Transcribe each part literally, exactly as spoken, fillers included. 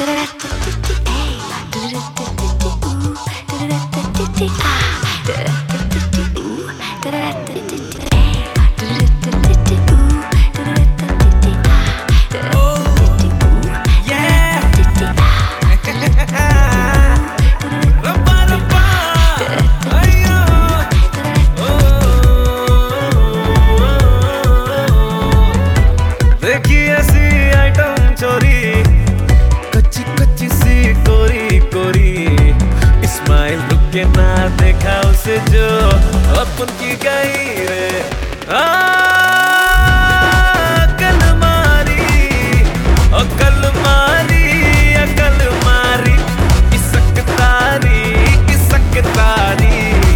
के ना देखा उसे जो अपन की गई रे अकल मारी अकल मारी अकल मारी किसक तारी किसक तारी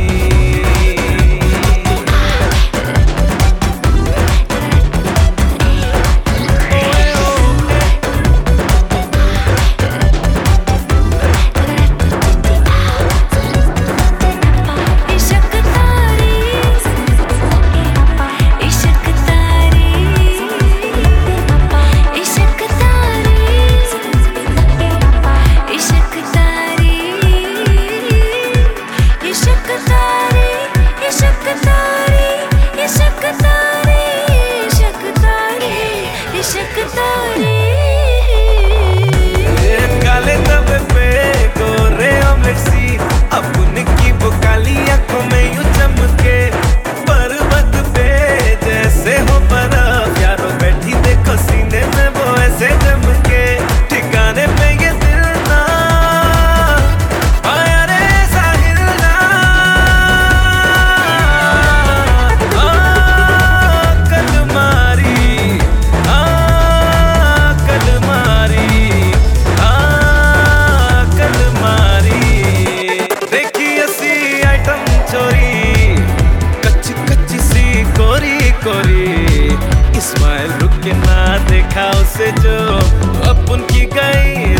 काले तब पे गोरे अमेक्सी अपने की बुकाली आंखों में यूं चमके पर्वत पे जैसे हो बर्फ यारो बैठी देखो सीने में वो ऐसे जमके ठिकाने पे ये दिल ना आया रे साहिल ना अकल मारी अकल मारी कोरी इस्माइल रुक के ना देखा उसे जो अपन की गई